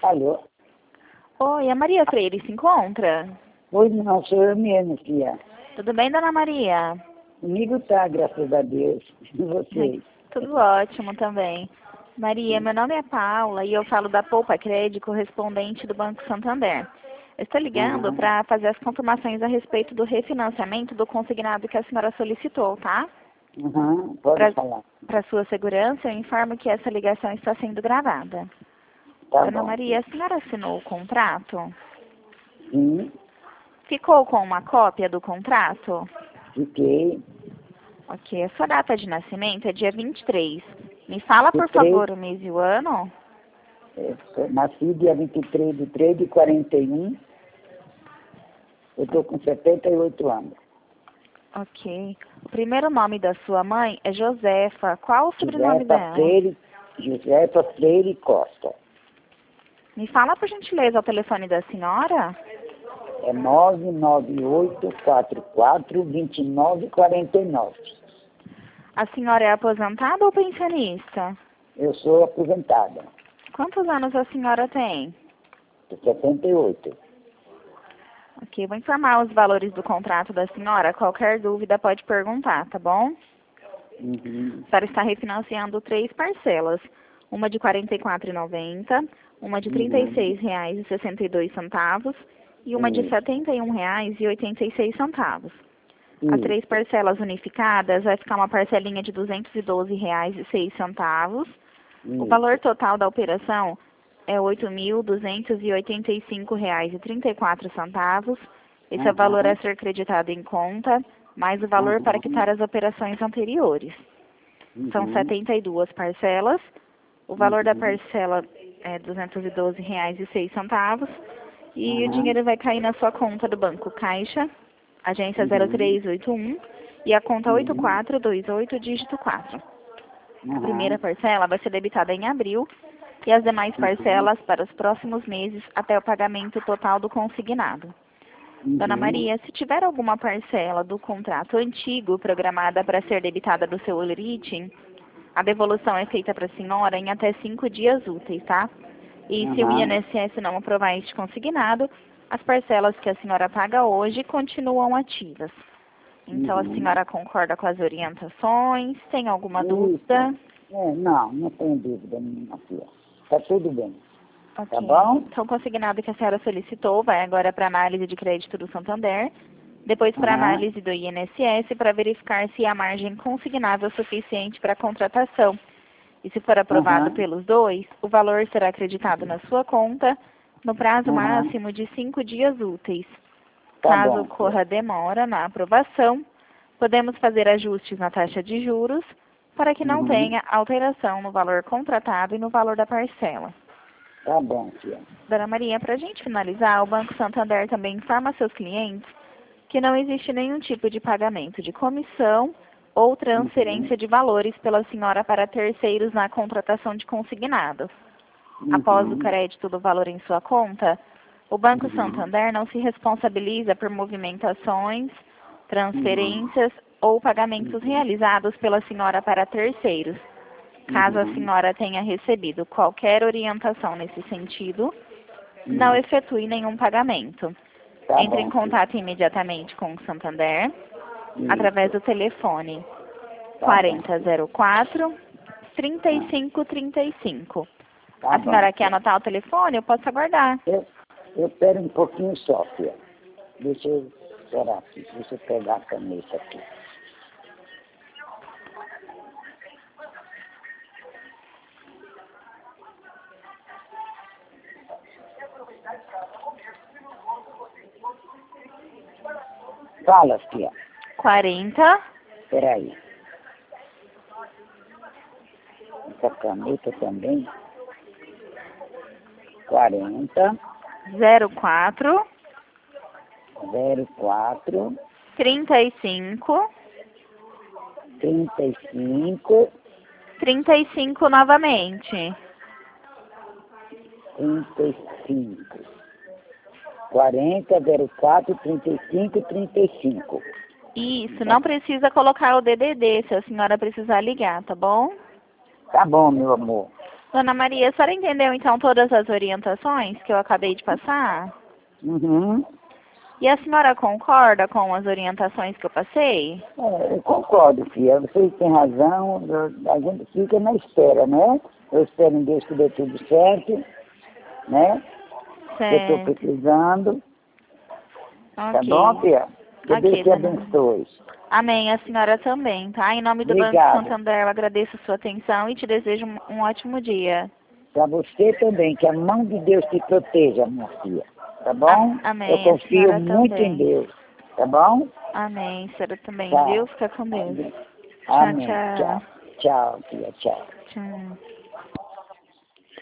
Alô? Oi, a Maria Freire se encontra? Pois não, sou eu mesmo, filha. Tudo bem, dona Maria? Comigo tá, graças a Deus. E vocês? Tudo ótimo também. Maria, meu nome é Paula e eu falo da Poupa Crédito, correspondente do Banco Santander. Eu estou ligando para fazer as confirmações a respeito do refinanciamento do consignado que a senhora solicitou, tá? Pode falar. Para sua segurança, eu informo que essa ligação está sendo gravada. Tá Dona bom. Maria, a senhora assinou o contrato? Sim, Ficou com uma cópia do contrato? fiquei. Ok, a sua data de nascimento é dia 23. Me fala, por 23, favor, o mês e o ano. nasci dia 23 de 3 de 41. Eu tô com 78 anos. Ok. O primeiro nome da sua mãe é Josefa. Qual o sobrenome dela? Josefa Freire Costa. Me fala, por gentileza, o telefone da senhora. É 998442949. A senhora é aposentada ou pensionista? Eu sou aposentada. Quantos anos a senhora tem? Tô 78. Ok, vou informar os valores do contrato da senhora. Qualquer dúvida pode perguntar, tá bom? A senhora está refinanciando 3 parcelas. Uma de R$ 44,90, uma de R$ 36,62 e uma de R$ 71,86. As 3 parcelas unificadas vai ficar uma parcelinha de R$ 212,06. O valor total da operação é R$ 8.285,34. Esse é o valor a ser creditado em conta, mais o valor para quitar as operações anteriores. São 72 parcelas. O valor da parcela é R$ 212,06 e o dinheiro vai cair na sua conta do Banco Caixa, agência 0381 e a conta 8428, dígito 4. A primeira parcela vai ser debitada em abril e as demais parcelas para os próximos meses até o pagamento total do consignado. Dona Maria, se tiver alguma parcela do contrato antigo programada para ser debitada do seu rating, a devolução é feita para a senhora em até 5 dias úteis, tá? E se o INSS não aprovar este consignado, as parcelas que a senhora paga hoje continuam ativas. Então, a senhora concorda com as orientações? Tem alguma dúvida? Não tenho dúvida nenhuma, filha. Tá tudo bem. Ok. Tá bom? Então, o consignado que a senhora solicitou vai agora para análise de crédito do Santander, depois para análise do INSS para verificar se a margem consignável é suficiente para a contratação. E se for aprovado pelos dois, o valor será acreditado na sua conta no prazo máximo de 5 dias úteis. Caso ocorra demora na aprovação, podemos fazer ajustes na taxa de juros para que não tenha alteração no valor contratado e no valor da parcela. Tá bom, filha. Dona Maria, para a gente finalizar, o Banco Santander também informa seus clientes que não existe nenhum tipo de pagamento de comissão ou transferência de valores pela senhora para terceiros na contratação de consignado. Após o crédito do valor em sua conta, o Banco Santander não se responsabiliza por movimentações, transferências ou pagamentos realizados pela senhora para terceiros. Caso a senhora tenha recebido qualquer orientação nesse sentido, não efetue nenhum pagamento. Entre em contato imediatamente com o Santander através do telefone 4004 3535. A senhora quer anotar o telefone? Eu posso aguardar. Eu espero um pouquinho só, filha. Deixa eu esperar aqui. Deixa eu pegar a caneta aqui. Fala, filha. 40. Peraí. Essa caneta também. 40 04 04 35 35 35 novamente. 35 40 04 35 35. Isso, não precisa colocar o DDD se a senhora precisar ligar, tá bom? Tá bom, meu amor. Dona Maria, a senhora entendeu então todas as orientações que eu acabei de passar? Uhum. E a senhora concorda com as orientações que eu passei? Eu concordo, filha. Vocês têm razão. A gente fica na espera, né? Eu espero em Deus que dê tudo certo, né? Eu estou Certo. precisando. Tá Ok. bom, filha? Que Ok, Deus te dona Maria. abençoe. Amém. A senhora também, tá? Em nome do Banco Obrigado. Santander, eu agradeço a sua atenção e te desejo um ótimo dia. Para você também, que a mão de Deus te proteja, minha filha. Tá bom? Eu Amém. A confio senhora muito em também. Deus. Tá bom? Amém. A senhora também, viu? Tchau. Fica com Deus. Tchau, Amém. tchau. Tchau. Tchau, filha. Tchau. Tchau.